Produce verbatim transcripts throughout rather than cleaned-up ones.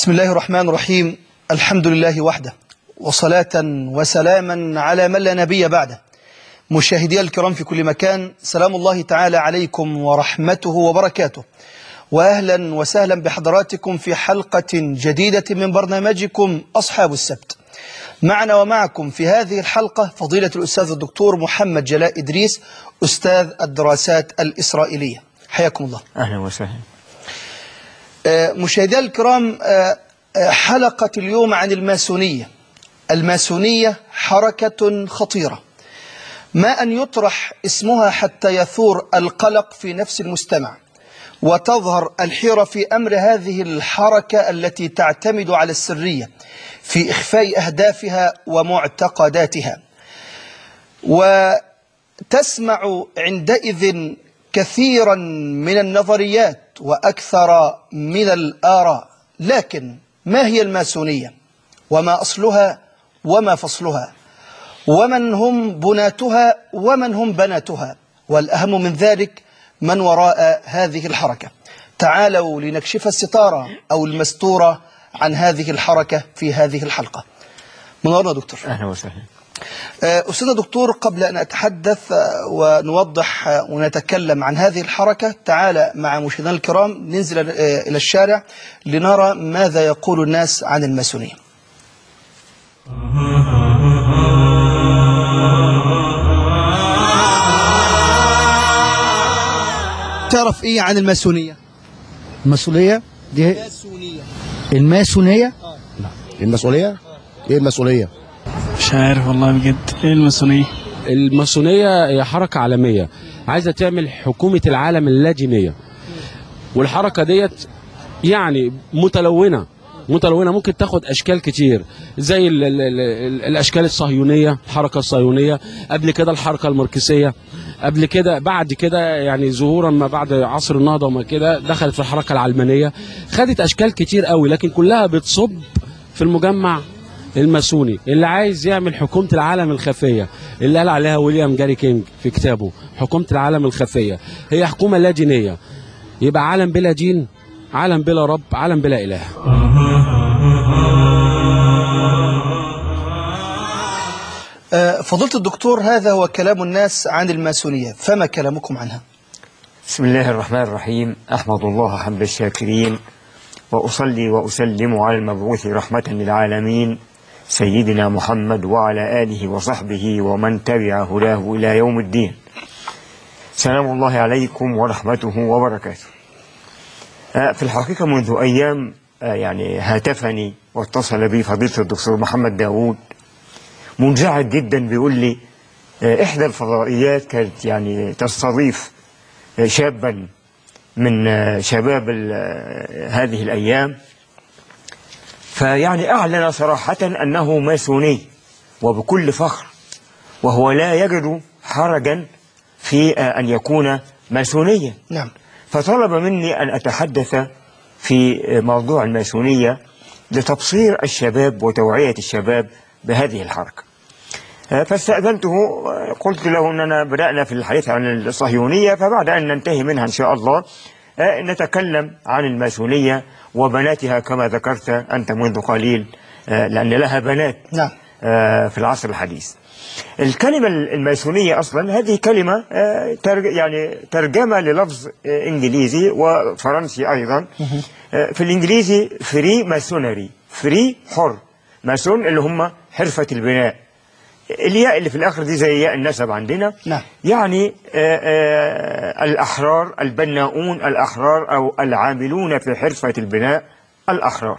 بسم الله الرحمن الرحيم. الحمد لله وحده، وصلاة وسلاما على من لا نبي بعده. مشاهدي الكرام في كل مكان، سلام الله تعالى عليكم ورحمته وبركاته، وأهلا وسهلا بحضراتكم في حلقة جديدة من برنامجكم أصحاب السبت. معنا ومعكم في هذه الحلقة فضيلة الأستاذ الدكتور محمد جلاء إدريس، أستاذ الدراسات الإسرائيلية. حياكم الله. أهلا وسهلا. مشاهدي الكرام، حلقة اليوم عن الماسونية. الماسونية حركة خطيرة، ما أن يطرح اسمها حتى يثور القلق في نفس المجتمع، وتظهر الحيرة في أمر هذه الحركة التي تعتمد على السرية في إخفاء أهدافها ومعتقداتها، وتسمع عندئذ كثيرا من النظريات وأكثر من الآراء. لكن ما هي الماسونية؟ وما أصلها وما فصلها؟ ومن هم بناتها ومن هم بناتها؟ والأهم من ذلك، من وراء هذه الحركة؟ تعالوا لنكشف الستارة أو المستورة عن هذه الحركة في هذه الحلقة. منورنا دكتور. أهلا وسهلا. أستاذ دكتور، قبل أن أتحدث ونوضح ونتكلم عن هذه الحركة، تعالى مع مشاهدينا الكرام ننزل إلى الشارع لنرى ماذا يقول الناس عن الماسونية. تعرف إيه عن الماسونية؟ الماسونية دي الماسونية الماسونية آه. المسؤولية؟ ايه المسؤولية؟ مش عارف والله بجد. ايه الماسونية؟ الماسونية هي حركة عالمية عايزة تعمل حكومة العالم اللاجئية، والحركة ديت يعني متلونة متلونة ممكن تاخد أشكال كتير، زي ال ال ال الأشكال الصهيونية، الحركة الصهيونية، قبل كده الحركة الماركسية، قبل كده بعد كده يعني ظهورا ما بعد عصر النهضة وما كده دخلت في الحركة العلمانية، خدت أشكال كتير قوي، لكن كلها بتصب في المجمع الماسوني اللي عايز يعمل حكومة العالم الخفية، اللي قال عليها ويليام جاري كينج في كتابه حكومة العالم الخفية. هي حكومة لا دينية، يبقى عالم بلا دين، عالم بلا رب، عالم بلا إله. فضيلة الدكتور، هذا هو كلام الناس عن الماسونية، فما كلامكم عنها؟ بسم الله الرحمن الرحيم. أحمد الله حمد الشاكرين، وأصلي وأسلم على المبعوث رحمة للعالمين سيدنا محمد وعلى آله وصحبه ومن تبع هداه إلى يوم الدين. سلام الله عليكم ورحمته وبركاته. في الحقيقة منذ أيام يعني هاتفني واتصل بي فضيلة الدكتور محمد داوود منزعج جدا، بيقول لي إحدى الفضائيات كانت يعني تستضيف شابا من شباب هذه الأيام، فيعني أعلن صراحة أنه ماسوني وبكل فخر، وهو لا يجد حرجا في أن يكون ماسونيا. نعم. فطلب مني أن أتحدث في موضوع الماسونية لتبصير الشباب وتوعية الشباب بهذه الحركة. فاستأذنته، قلت له أننا بدأنا في الحديث عن الصهيونية، فبعد أن ننتهي منها إن شاء الله نتكلم عن الماسونية وبناتها كما ذكرت أنت منذ قليل، لأن لها بنات. نعم. في العصر الحديث. الكلمة الماسونية أصلا هذه كلمة يعني ترجمة للفظ إنجليزي وفرنسي أيضا. في الإنجليزي فري ماسونري، فري حر، ماسون اللي هم حرفة البناء، الياء اللي في الآخر دي زي ياء النسب عندنا. نعم. يعني آآ آآ الأحرار، البناؤون الأحرار أو العاملون في حرفة البناء الأحرار.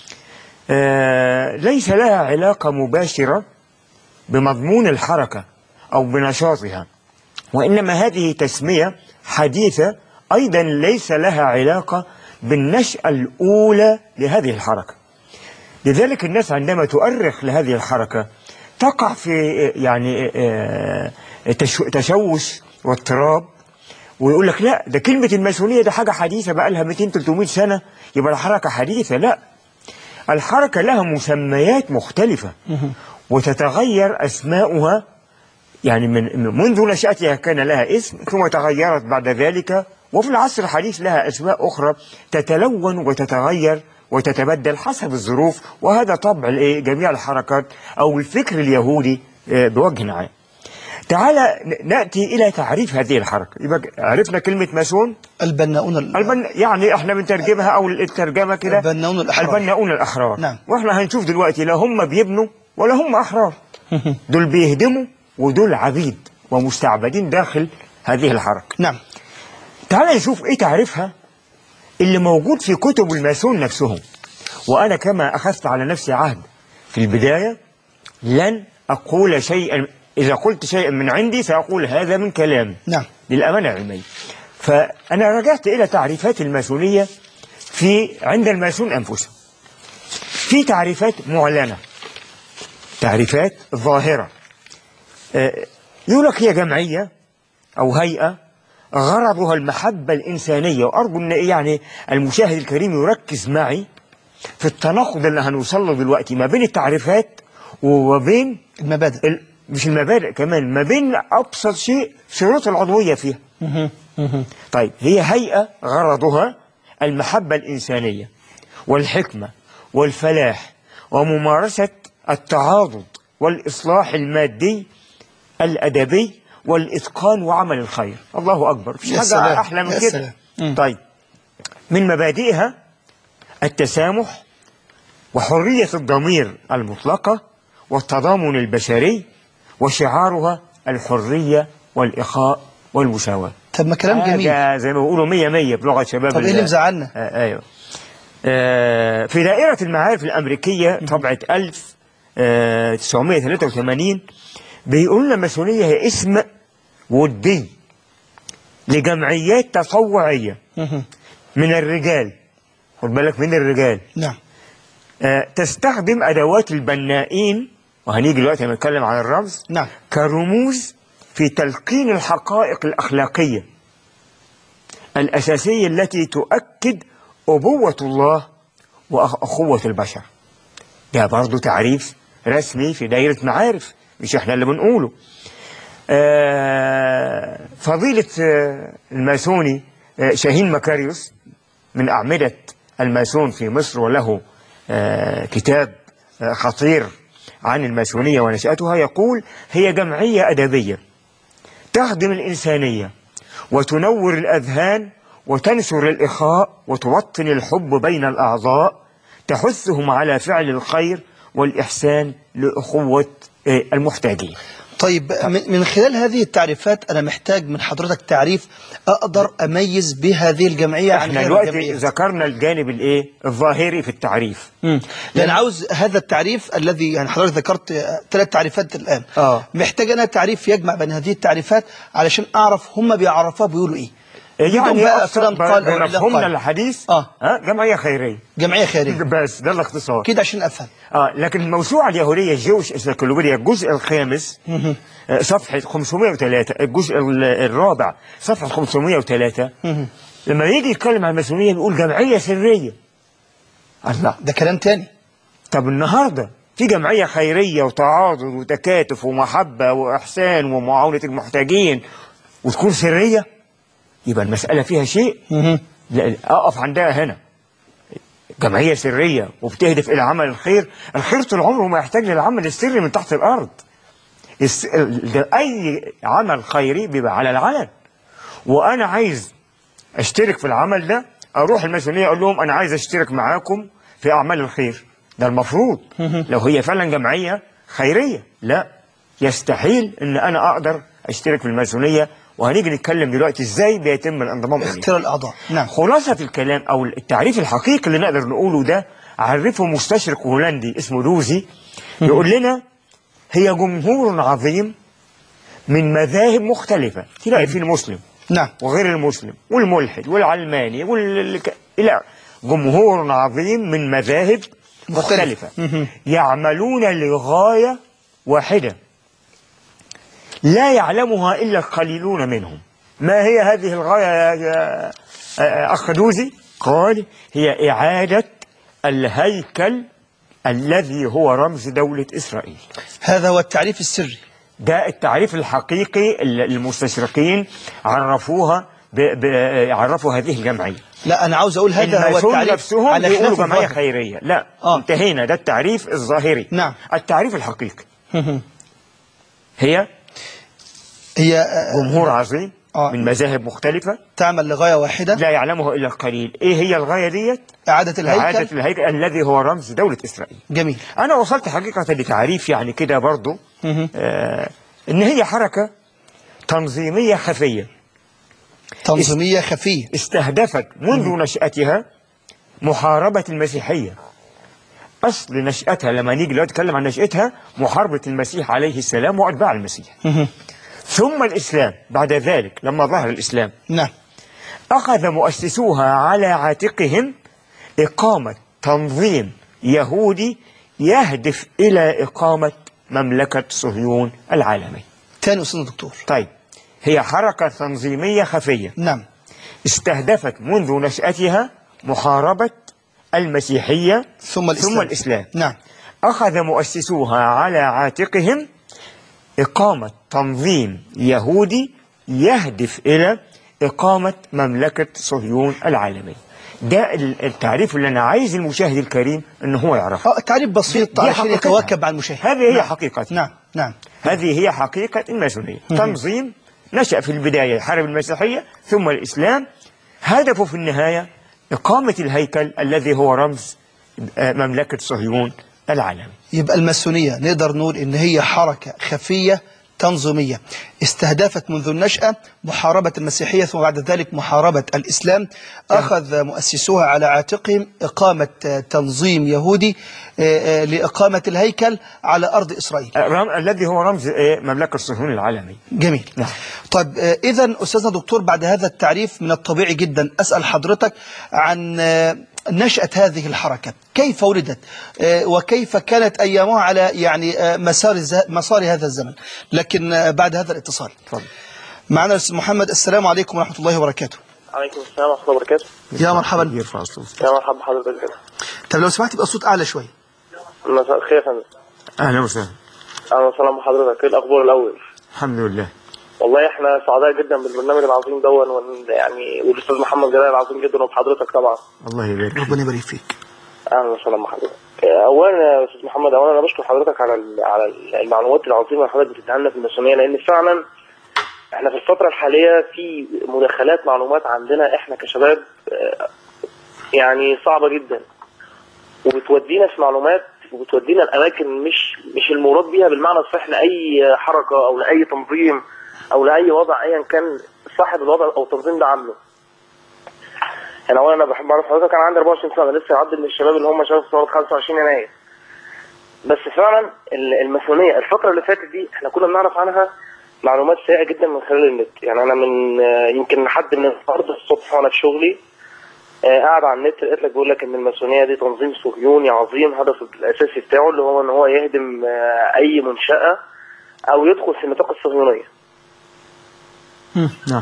ليس لها علاقة مباشرة بمضمون الحركة أو بنشاطها، وإنما هذه تسمية حديثة أيضا ليس لها علاقة بالنشأة الأولى لهذه الحركة. لذلك الناس عندما تؤرخ لهذه الحركة تقع في يعني تشوش واضطراب، ويقول لك لا، ده كلمة الماسونية ده حاجة حديثة بقى لها مئتين ثلاثمئة سنة، يبقى الحركة حديثة. لا، الحركة لها مسميات مختلفة وتتغير أسماؤها، يعني من منذ نشأتها كان لها اسم ثم تغيرت بعد ذلك، وفي العصر الحديث لها أسماء أخرى تتلون وتتغير وتتبدل حسب الظروف، وهذا طبع الايه جميع الحركات او الفكر اليهودي بوجه عام. تعالى نأتي إلى تعريف هذه الحركة. يبقى عرفنا كلمة ماسون، البناؤون ال... البن... يعني احنا بنترجمها أو الترجمة كده البناؤون الأحرار. البناؤون الأحرار. نعم. واحنا هنشوف دلوقتي لا هم بيبنوا ولا هم أحرار. دول بيهدموا ودول عبيد ومستعبدين داخل هذه الحركة. نعم. تعالى نشوف إيه تعريفها اللي موجود في كتب الماسون نفسهم. وأنا كما أخذت على نفسي عهد في البداية لن أقول شيئا، إذا قلت شيئا من عندي سأقول هذا من كلامي. نعم. للأمانة العلمية. فأنا رجعت إلى تعريفات الماسونية في عند الماسون أنفسهم. في تعريفات معلنة، تعريفات ظاهرة. يقول لك هي جمعية أو هيئة غرضها المحبة الإنسانية، وأرجو أن يعني المشاهد الكريم يركز معي في التناقض اللي هنوصل له دلوقتي ما بين التعريفات وبين المبادئ. ال... مش المبادئ كمان، ما بين أبسط شيء شروط العضوية فيها. طيب هي هيئة غرضها المحبة الإنسانية والحكمة والفلاح وممارسة التعاضد والإصلاح المادي الأدبي والإتقان وعمل الخير. الله أكبر، مفيش حاجة سلام. أحلى من كده. طيب من مبادئها التسامح وحرية الضمير المطلقة والتضامن البشري، وشعارها الحرية والإخاء والمساواة. طب ما كلام جميل، زي ما بيقولوا مية مية بلغة شباب. طب ايه اللي مزعلنا؟ آه ايوه آه في دائرة المعارف الأمريكية طبعة ألف وتسعمائة وثلاثة وثمانين بيقول لنا الماسونية هي اسم ودي لجمعيات تطوعية من الرجال، خد بالك من الرجال. نعم. آه تستخدم أدوات البنائين، وهنيجي دلوقتي هنتكلم عن الرمز. نعم. كرموز في تلقين الحقائق الأخلاقية الأساسية التي تؤكد أبوة الله وأخوة البشر. ده برضو تعريف رسمي في دائرة معارف، مش احنا اللي بنقوله. آه فضيلة آه الماسوني آه شاهين مكاريوس من أعمدة الماسون في مصر، وله آه كتاب آه خطير عن الماسونية ونشأتها، يقول هي جمعية أدبية تخدم الإنسانية وتنور الأذهان وتنشر الإخاء وتوطن الحب بين الأعضاء، تحثهم على فعل الخير والإحسان لأخوة المحتاجين. طيب من خلال هذه التعريفات أنا محتاج من حضرتك تعريف أقدر أميز بهذه الجمعية عن احنا غير دلوقتي الجمعية. ذكرنا الجانب الايه الظاهري في التعريف. مم. لأن عاوز هذا التعريف الذي يعني حضرتك ذكرت ثلاث تعريفات الآن. آه. محتاج أنا تعريف يجمع بين هذه التعريفات علشان أعرف هم بيعرفوها بيقولوا إيه. يعني بقى فلان قال أو علان مفهومنا قال. الحديث آه. ها جمعية خيرية. جمعية خيرية بس ده الاختصار كده عشان أفهم. اه لكن الموسوعة اليهودية الجويش انسايكلوبيديا الجزء الخامس آه صفحة خمسمائة وثلاثة، الجزء الرابع صفحة خمسمائة وثلاثة، لما يجي يتكلم عن الماسونية بيقول جمعية سرية. الله، ده كلام تاني. طب النهارده في جمعية خيرية وتعاضد وتكاتف ومحبة وإحسان ومعاونة المحتاجين وتكون سرية، يبقى المسألة فيها شيء. لا أقف عندها هنا. جمعية سرية وبتهدف إلى عمل الخير، الخير طول عمره ما يحتاج للعمل السري من تحت الأرض. أي عمل خيري بيبقى على العلن، وأنا عايز أشترك في العمل ده أروح الماسونية أقول لهم أنا عايز أشترك معاكم في أعمال الخير. ده المفروض لو هي فعلا جمعية خيرية. لا، يستحيل أن أنا أقدر أشترك في الماسونية، وهنيجي نتكلم دلوقتي إزاي بيتم الانضمام إليه. اختيار الأعضاء. نعم. خلاصة الكلام أو التعريف الحقيقي اللي نقدر نقوله ده عرفه مستشرق هولندي اسمه روزي، يقول لنا هي جمهور عظيم من مذاهب مختلفة، تلاقي فيه المسلم نعم وغير المسلم والملحد والعلماني وال... إلى جمهور عظيم من مذاهب مختلفة يعملون لغاية واحدة لا يعلمها إلا القليلون منهم. ما هي هذه الغاية يا أخ دوزي؟ قال هي إعادة الهيكل الذي هو رمز دولة إسرائيل. هذا هو التعريف السري. ده التعريف الحقيقي اللي المستشرقين عرفوها بيعرفوا هذه الجمعية. لا أنا عاوز أقول هذا هو التعريف نفسهم على بيقولوا خلاف جمعية الظاهر. خيرية. لا آه. انتهينا، ده التعريف الظاهري. نعم. التعريف الحقيقي هي هي جمهور عظيم آه. من مذاهب مختلفة تعمل لغاية واحدة لا يعلمه إلا القليل. إيه هي الغاية ديت؟ إعادة الهيكل. إعادة الهيكل الذي هو رمز دولة إسرائيل. جميل. أنا وصلت حقيقة لتعريف يعني كده برضو آه إن هي حركة تنظيمية خفية تنظيمية خفية استهدفت منذ نشأتها محاربة المسيحية. أصل نشأتها لما نيجي دلوقتي نتكلم عن نشأتها محاربة المسيح عليه السلام وأتباع المسيح. ثم الإسلام بعد ذلك لما ظهر الإسلام نعم أخذ مؤسسوها على عاتقهم إقامة تنظيم يهودي يهدف إلى إقامة مملكة صهيون العالمية. تاني أستاذ دكتور. طيب هي حركة تنظيمية خفية نعم استهدفت منذ نشأتها محاربة المسيحية ثم الإسلام, ثم الإسلام. نعم. أخذ مؤسسوها على عاتقهم إقامة تنظيم يهودي يهدف إلى إقامة مملكة صهيون العالمية. ده التعريف اللي أنا عايز المشاهد الكريم أنه هو يعرفه. تعريف بسيط عشان يتواكب مع المشاهد. هذه هي نعم. حقيقة. نعم نعم هذه هي حقيقة الماسونية. تنظيم نشأ في البداية يحارب المسيحية ثم الإسلام، هدفه في النهاية إقامة الهيكل الذي هو رمز مملكة صهيون العالمي. يبقى الماسونية نقدر نقول إن هي حركة خفية تنظيمية استهدفت منذ النشأة محاربة المسيحية ثم بعد ذلك محاربة الإسلام. أخذ مؤسسوها على عاتقهم إقامة تنظيم يهودي لإقامة الهيكل على أرض إسرائيل الذي هو رمز مملكة صهيون العالمي. جميل. نعم. طيب إذن أستاذنا دكتور بعد هذا التعريف من الطبيعي جدا أسأل حضرتك عن نشأة هذه الحركة، كيف ولدت وكيف كانت أيامها على يعني مسار مسار هذا الزمن. لكن بعد هذا الاتصال طبعا. معنا الأستاذ محمد. السلام عليكم ورحمة الله وبركاته. عليكم السلام ورحمة الله وبركاته. يا مرحبا. يرفع الصوت. يا مرحبا بحضرتك كده. طب لو سمحت يبقى الصوت أعلى شوية. مساء الخير يا فندم. أهلا وسهلا. أهلا وسهلا بحضرتك. إيه الأخبار الأول؟ الحمد لله. والله احنا سعداء جدا بالبرنامج العظيم دون يعني والاستاذ محمد جلال العظيم جدا وبحضرتك طبعا. الله يبارك فيك. ربنا يبارك فيك. اهلا وسهلا بحضرتك. اولا يا استاذ محمد اولا انا بشكر حضرتك على على المعلومات العظيمه اللي حضرتك بتديها لنا في الماسونيه، لان فعلا احنا في الفتره الحاليه في مداخلات معلومات عندنا احنا كشباب يعني صعبه جدا وبتودينا في معلومات وبتودينا الاماكن مش مش المراد بيها بالمعنى الصحيح لاي حركه او لاي تنظيم او لاي وضع ايا كان صاحب الوضع او التنظيم ده عامله. يعني اولا انا بحب اعرف حضرتك انا عندي أربعة وعشرين سنه لسه هعدي من الشباب اللي هم شباب ثوره خمسة وعشرين يناير. بس فعلا الماسونيه الفتره اللي فاتت دي احنا كنا بنعرف عنها معلومات سيئه جدا من خلال النت. يعني انا من يمكن لحد من النهارده الصبح وانا في شغلي قاعد على النت لقيت لك بيقول لك ان الماسونيه دي تنظيم صهيوني عظيم هدفه الاساسي بتاعه اللي هو ان هو يهدم اي منشاه او يدخل في النطاق الصهيونيه. نعم.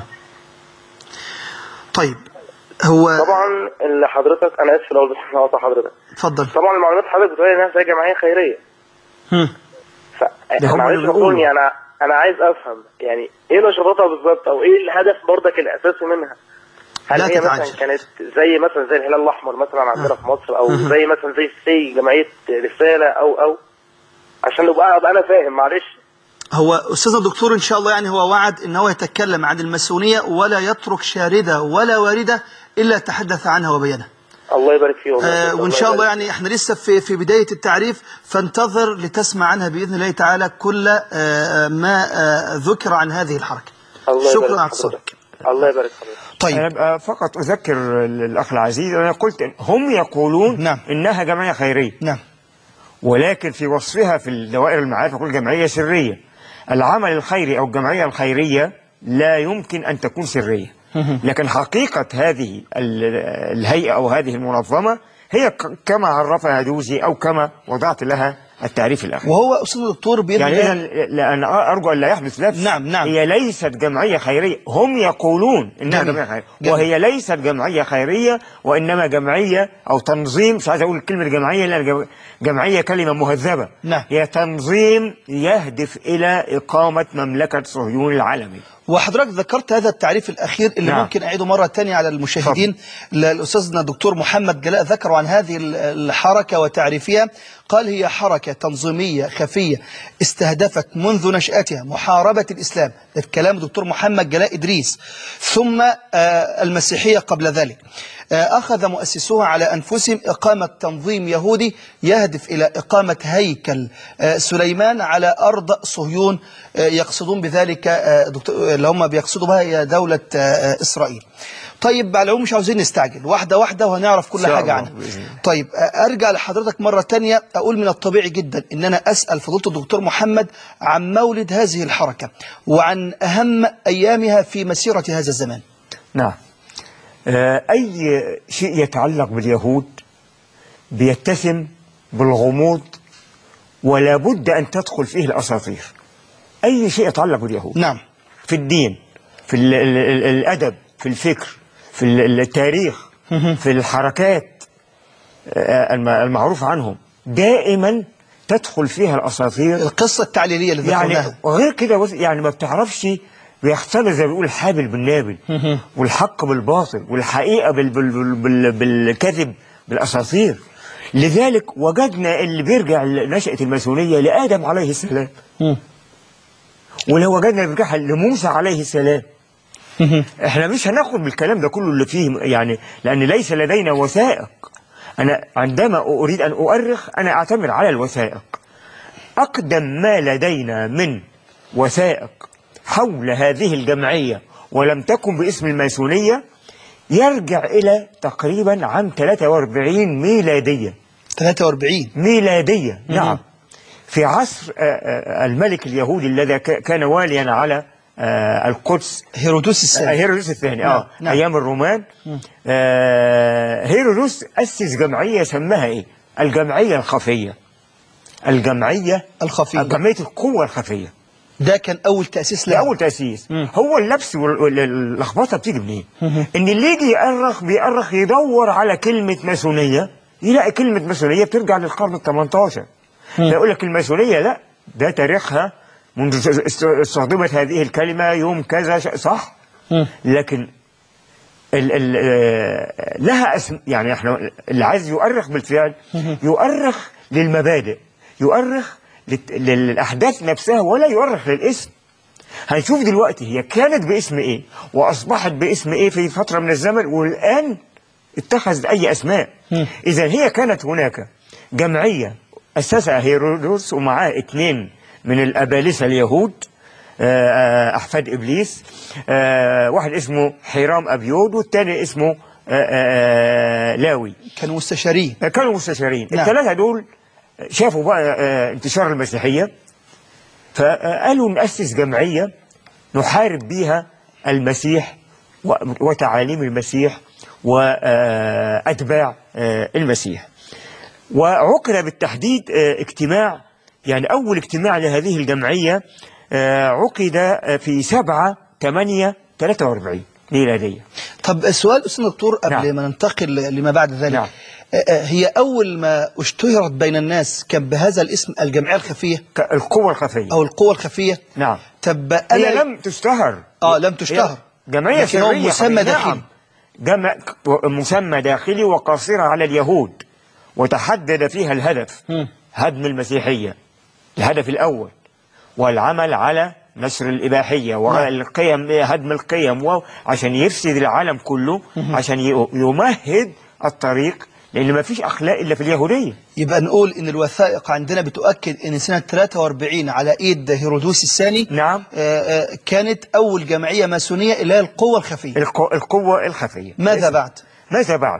طيب هو طبعا اللي حضرتك انا اسف لو بس انا قاطع حضرتك. اتفضل. طبعا المعلومات حضرتك بتقول انها زي جمعيه خيريه. امم معلش اعذرني انا انا عايز افهم يعني ايه نشاطاتها بالظبط او ايه الهدف برضك الاساسي منها؟ هل هي مثلا تتعجل. كانت زي مثلا زي الهلال الاحمر مثلا عندنا آه. في مصر او زي مثلا زي سي جمعيه رساله او او عشان ابقى ابقى انا فاهم معلش. هو أستاذ الدكتور إن شاء الله يعني هو وعد إن هو يتكلم عن الماسونية ولا يترك شاردة ولا واردة إلا تحدث عنها وبينها. الله يبارك فيه والله. آه وإن شاء الله يعني إحنا لسه في في بداية التعريف فانتظر لتسمع عنها بإذن الله تعالى كل آه ما آه ذكر عن هذه الحركة. الله شكرا على اتصالك. الله يبارك حضرتك. طيب أنا فقط أذكر الأخ العزيز أنا قلت هم يقولون نعم. إنها جمعية خيرية. نعم. ولكن في وصفها في الدوائر المعارف يقول جمعية سرية. العمل الخيري أو الجمعية الخيرية لا يمكن أن تكون سرية. لكن حقيقة هذه الهيئة أو هذه المنظمة هي كما عرفها دوزي أو كما وضعت لها التعريف الأخير. وهو أستاذ الدكتور بإذن يعني الله إذا لأن أرجو أن لا يحدث لبس. نعم نعم. هي ليست جمعية خيرية، هم يقولون إنها جميل. جمعية خيرية، جميل. وهي ليست جمعية خيرية، وإنما جمعية أو تنظيم. مش عايز أقول كلمة جمعية لأن جمعية كلمة مهذبة. نعم. هي تنظيم يهدف إلى إقامة مملكة صهيون العالمية. وحضرتك ذكرت هذا التعريف الأخير اللي نعم. ممكن أعيده مرة تانية على المشاهدين. الأستاذنا الدكتور محمد جلاء ذكروا عن هذه الحركة وتعريفها، قال هي حركة تنظيمية خفية استهدفت منذ نشأتها محاربة الإسلام، ده كلام الدكتور محمد جلاء إدريس، ثم المسيحية قبل ذلك. أخذ مؤسسوها على أنفسهم إقامة تنظيم يهودي يهدف إلى إقامة هيكل سليمان على أرض صهيون، يقصدون بذلك اللي هم بيقصدوا بها هي دولة إسرائيل. طيب على العموم مش عاوزين نستعجل، واحدة واحدة وهنعرف كل حاجة عنها. طيب أرجع لحضرتك مرة تانية، أقول من الطبيعي جدا إن أنا أسأل فضيلة الدكتور محمد عن مولد هذه الحركة وعن أهم أيامها في مسيرة هذا الزمان. نعم. أي شيء يتعلق باليهود بيتسم بالغموض ولا بد أن تدخل فيه الأساطير. أي شيء يتعلق باليهود، نعم، في الدين، في ال ال ال الأدب، في الفكر، في التاريخ، في الحركات المعروف عنهم، دائما تدخل فيها الأساطير، القصة التعليلية اللي ذكرناها. يعني وغير كده يعني ما بتعرفش، بيختلط زي ما بيقول الحابل بالنابل والحق بالباطل والحقيقة بال بال بال بالكذب بالأساطير. لذلك وجدنا اللي بيرجع لنشأة الماسونية لآدم عليه السلام، ولو وجدنا بيرجعها لموسى عليه السلام. احنا مش هناخد بالكلام ده كله اللي فيه يعني، لأن ليس لدينا وثائق. أنا عندما أريد أن أؤرخ أنا أعتمد على الوثائق. أقدم ما لدينا من وثائق حول هذه الجمعية ولم تكن باسم الماسونية يرجع إلى تقريبا عام ثلاثة وأربعين ميلادية. ثلاثة وأربعين ميلادية. نعم. في عصر الملك اليهودي الذي كان واليا على القدس، هيرودوس الثاني. هيرودوس الثاني نعم. اه نعم. أيام الرومان. آه هيرودوس أسس جمعية سماها إيه؟ الجمعية الخفية. الجمعية الخفية. جمعية القوة الخفية. ده كان أول تأسيس له. أول تأسيس. مم. هو اللبس واللخبطة بتيجي منين؟ إن اللي يجي يأرخ بيأرخ يدور على كلمة ماسونية يلاقي كلمة ماسونية بترجع للقرن الثمنتاشر. فيقول لك الماسونية لا، ده تاريخها منذ استخدمت هذه الكلمة يوم كذا، صح؟ لكن ال ال لها اسم، يعني احنا اللي عايز يؤرخ بالفعل يؤرخ للمبادئ، يؤرخ للأحداث نفسها ولا يؤرخ للاسم. هنشوف دلوقتي هي كانت باسم ايه وأصبحت باسم ايه في فترة من الزمن، والآن اتخذت أي أسماء. إذا هي كانت هناك جمعية أسسها هيرودوس ومعاه اثنين من الأبالسة اليهود أحفاد إبليس، واحد اسمه حيرام أبيود والثاني اسمه لاوي. كانوا مستشارين. كانوا مستشارين. نعم. الثلاثة دول شافوا بقى انتشار المسيحية، فقالوا نأسس جمعية نحارب بيها المسيح وتعاليم المسيح وأتباع المسيح. وعقد بالتحديد اجتماع، يعني أول اجتماع لهذه الجمعية عقد في سبعة ثمانية ثلاثة وأربعين ميلادية. طب السؤال أستاذ دكتور قبل نعم. ما ننتقل لما بعد ذلك. نعم. هي أول ما اشتهرت بين الناس كان بهذا الاسم الجمعية الخفية، القوة الخفية أو القوة الخفية. نعم. طب هي لم تشتهر. آه لم تشتهر. جمعية سرية، مسمى داخلي. نعم. جمع مسمى داخلي وقاصرة على اليهود، وتحدد فيها الهدف م. هدم المسيحية، الهدف الأول، والعمل على نشر الإباحية والقيم، هدم القيم، عشان يفسد العالم كله، عشان يمهد الطريق، لأن ما فيش أخلاق إلا في اليهودية. يبقى نقول إن الوثائق عندنا بتؤكد إن سنة ثلاثة وأربعين على إيد هيرودوس الثاني نعم كانت أول جمعية ماسونية اللي هي القوة الخفية. القو... القوة الخفية. ماذا بعد؟ ماذا بعد؟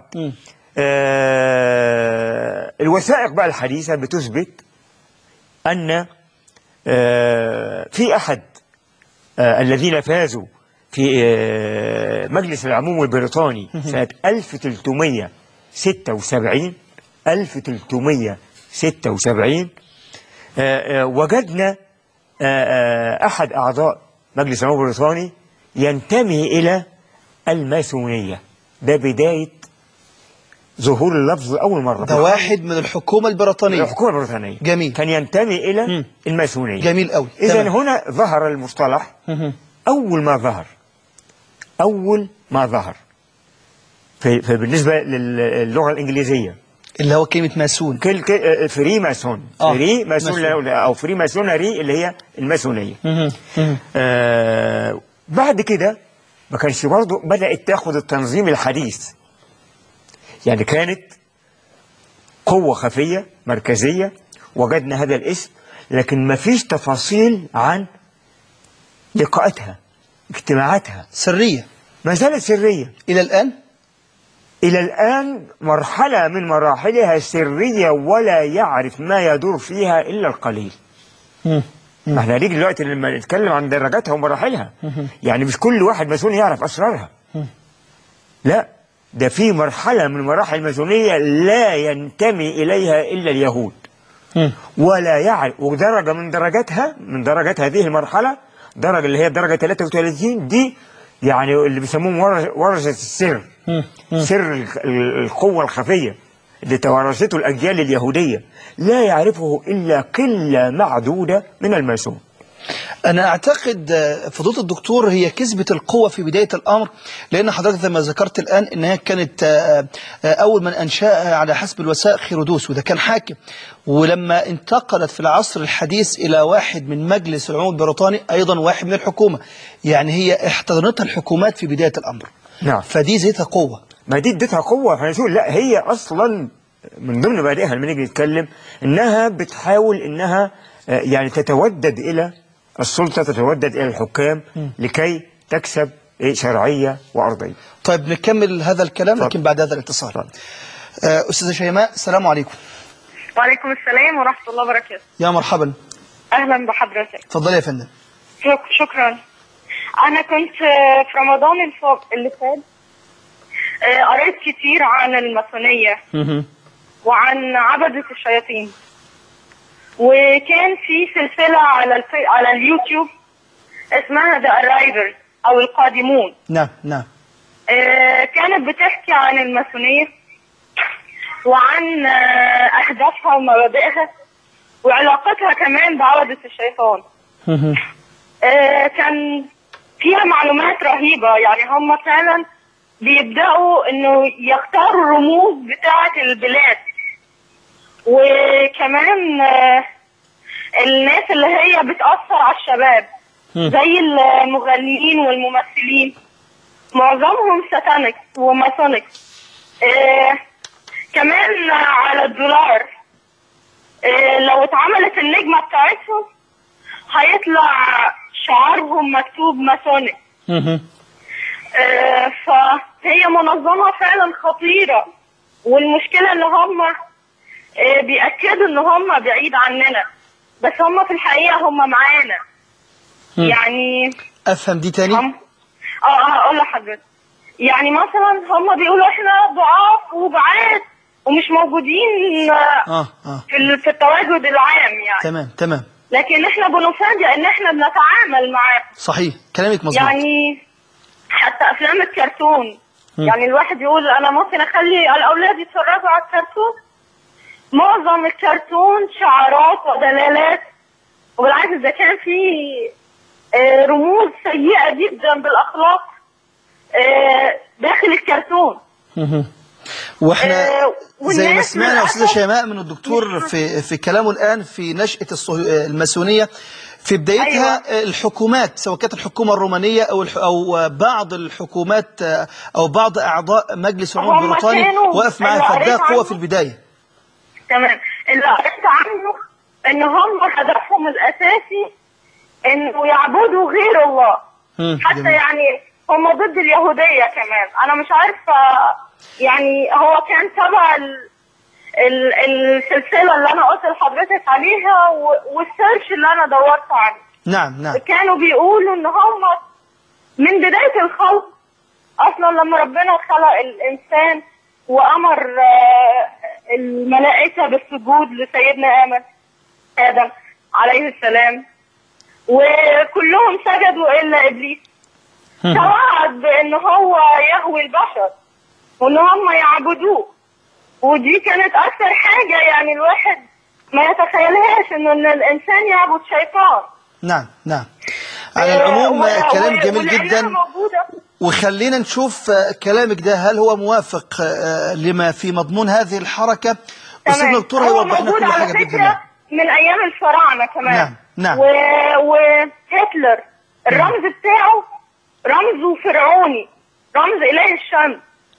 آه... الوثائق بقى الحديثة بتثبت أن آه... في أحد آه... الذين فازوا في آه... مجلس العموم البريطاني سنة ألف وثلاثمائة وستة وسبعين ألف وثلاثمائة وستة وسبعين آه، آه، وجدنا آه، آه، أحد أعضاء مجلس العموم البريطاني ينتمي إلى الماسونية. ده بداية ظهور اللفظ أول مرة. ده واحد من الحكومة البريطانية. الحكومة البريطانية جميل. كان ينتمي إلى مم. الماسونية. جميل أوي. إذن هنا ظهر المصطلح أول ما ظهر أول ما ظهر في- فبالنسبة للغة الإنجليزية اللي هو كلمة ماسون. كل ك- فري ماسون آه. فري ماسون ماسون. أو فري ماسونري اللي هي الماسونية. مهم. مهم. آه بعد كده ما كانش برضه بدأت تاخد التنظيم الحديث. يعني كانت قوة خفية مركزية، وجدنا هذا الاسم، لكن ما فيش تفاصيل عن لقاءاتها اجتماعاتها، سرية ما زالت سرية إلى الآن. إلى الآن. مرحلة من مراحلها سرية ولا يعرف ما يدور فيها إلا القليل. ما احنا هنيجي دلوقتي لما نتكلم عن درجاتها ومراحلها، يعني مش كل واحد ماسون يعرف أسرارها، لا، ده في مرحلة من مراحل الماسونية لا ينتمي إليها إلا اليهود ولا يعرف. ودرجة من درجاتها من درجات هذه المرحلة، درجة اللي هي درجة ثلاثة وثلاثين دي، يعني اللي بيسموهم ورث- ورثة السر، سر ال- القوة الخفية اللي توارثته الأجيال اليهودية، لا يعرفه إلا قلة معدودة من الماسون. أنا أعتقد آه، فضيلة الدكتور هي كسبت القوة في بداية الأمر، لأن حضرتك زي ما ذكرت الآن إنها كانت آه، آه، أول من أنشأها على حسب الوثائق هيرودوس، وده كان حاكم. ولما انتقلت في العصر الحديث إلى واحد من مجلس العموم البريطاني، أيضا واحد من الحكومة، يعني هي احتضنتها الحكومات في بداية الأمر. نعم. فدي زيتها قوة. ما دي اديتها قوة فنشوف. لا، هي أصلا من ضمن مبادئها لما نيجي نتكلم إنها بتحاول إنها آه، يعني تتودد إلى السلطة، تتودد إلى الحكام لكي تكسب إيه، شرعية وأرضية. طيب نكمل هذا الكلام لكن بعد هذا الاتصال. اتفضل. آه، أستاذة شيماء، السلام عليكم. وعليكم السلام ورحمة الله وبركاته. يا مرحبا. أهلا بحضرتك. اتفضلي يا فندم. شك- شكرا. أنا كنت آه، في رمضان الف- اللي فات آه، قريت كتير عن الماسونية وعن عبدة الشياطين، وكان في سلسلة على الف... على اليوتيوب اسمها ذا Arrivals أو القادمون. نعم نعم. آه، كانت بتحكي عن الماسونية وعن آه، أهدافها ومبادئها وعلاقتها كمان بعبدة الشيطان. آه، كان فيها معلومات رهيبة، يعني هم فعلا بيبدأوا انه يختاروا الرموز بتاعة البلاد، وكمان آه، الناس اللي هي بتأثر على الشباب زي المغنيين والممثلين معظمهم ساتانيك وماسونيك. آه، كمان على الدولار آه، لو اتعملت النجمة بتاعتهم هيطلع شعارهم مكتوب ماسونيك. آه، فهي منظمة فعلا خطيرة، والمشكلة ان هم آه، بيأكدوا ان هم بعيد عننا، بس هم في الحقيقة هم معانا. يعني أفهم دي تاني. هم اه اه هقول لحضرتك. يعني مثلا هم بيقولوا احنا ضعاف وبعاد ومش موجودين آه، آه آه في ال- في التواجد العام يعني، تمام تمام. لكن احنا بنفاجئ ان احنا بنتعامل معاهم. صحيح كلامك مظبوط. يعني حتى افلام الكرتون، يعني الواحد يقول انا ممكن اخلي الاولاد يتفرجوا على الكرتون، معظم الكرتون شعارات ودلالات، وبالعكس اذا كان في آه، رموز سيئة جدا بالاخلاق آه، داخل الكرتون. واحنا آه، زي ما والناس سمعنا للأسف- أستاذة شيماء من الدكتور في في كلامه الآن في نشأة الصه- الماسونية في بدايتها. أيوة. الحكومات سواء كانت الحكومة الرومانية أو الح- أو بعض الحكومات أو بعض أعضاء مجلس العموم هم البريطاني كانوا وقف معها اللي فادها قريت قوة عنه- في البداية. تمام. اللي قريت عنه ان هم هدفهم الاساسي انه يعبدوا غير الله. مم، حتى جميل. يعني هم ضد اليهودية كمان. انا مش عارفة، يعني هو كان تبع ال- ال- السلسلة اللي انا قلت لحضرتك عليها و- والسيرش اللي انا دورت عليه. نعم نعم. كانوا بيقولوا ان هم من بداية الخلق اصلا لما ربنا خلق الانسان وامر آه، الملائكة بالسجود لسيدنا آدم آدم عليه السلام، وكلهم سجدوا إلا إبليس. توعد بأن هو يغوي البشر وأن هم يعبدوه، ودي كانت أكثر حاجة يعني الواحد ما يتخيلهاش، إنه إن الإنسان يعبد شيطان. نعم نعم. على العموم و- كلام و- جميل ولأنها جدا، موجودة. وخلينا نشوف كلامك ده هل هو موافق لما في مضمون هذه الحركة. أستاذ تمام. دكتور هو هيوضح لنا موجود كل على حاجة بإذن فكرة الله. من أيام الفراعنة كمان. نعم نعم. و... وهتلر الرمز بتاعه رمزه فرعوني، رمز إله الشمس.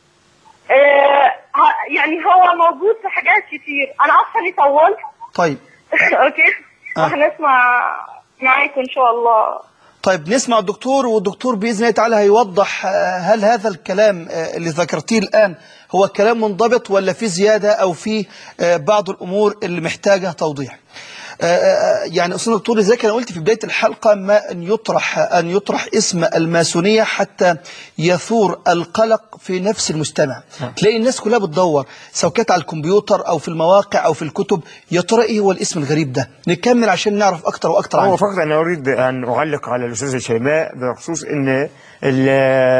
آه ه- يعني هو موجود في حاجات كتير. أنا أصلا اللي طولت. طيب أوكي. آه. وهنسمع معاكم إن شاء الله. طيب نسمع الدكتور، والدكتور بإذن الله تعالى هيوضح آه، هل هذا الكلام آه، اللي ذكرتيه الآن هو كلام منضبط ولا في زيادة أو في آه، بعض الأمور اللي محتاجة توضيح. آه، آه، يعني أستاذ الدكتور زي كان قلت في بداية الحلقة ما أن يطرح أن يطرح اسم الماسونية حتى يثور القلق في نفس المجتمع. تلاقي الناس كلها بتدور سواء كانت على الكمبيوتر أو في المواقع أو في الكتب، يا ترى إيه هو الاسم الغريب ده؟ نكمل عشان نعرف أكتر وأكتر عنه. هو فقط أنا أريد أن أعلق على الأستاذة شيماء بخصوص أن ال-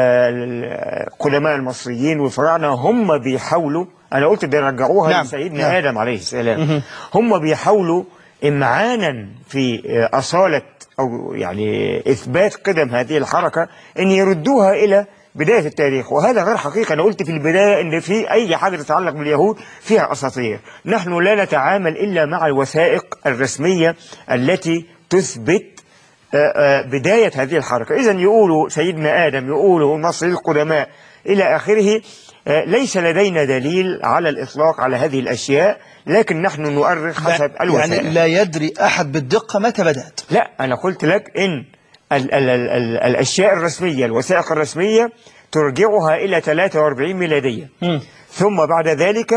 القدماء المصريين والفراعنة هم بيحاولوا، أنا قلت ده رجعوها نعم. لسيدنا نعم. آدم عليه السلام. هم بيحاولوا إمعانا في أصالة أو يعني إثبات قدم هذه الحركة أن يردوها إلى بداية التاريخ، وهذا غير حقيقي. أنا قلت في البداية أن في أي حاجة تتعلق باليهود فيها أساطير. نحن لا نتعامل إلا مع الوثائق الرسمية التي تثبت بداية هذه الحركة. إذا يقولوا سيدنا آدم، يقولوا المصريين القدماء إلى آخره، ليس لدينا دليل على الإطلاق على هذه الأشياء، لكن نحن نؤرخ حسب الوثائق. يعني لا يدري أحد بالدقة متى بدأت. لا، أنا قلت لك إن ال ال ال ال الأشياء الرسمية، الوثائق الرسمية ترجعها إلى ثلاثة وأربعين ميلادية. م. ثم بعد ذلك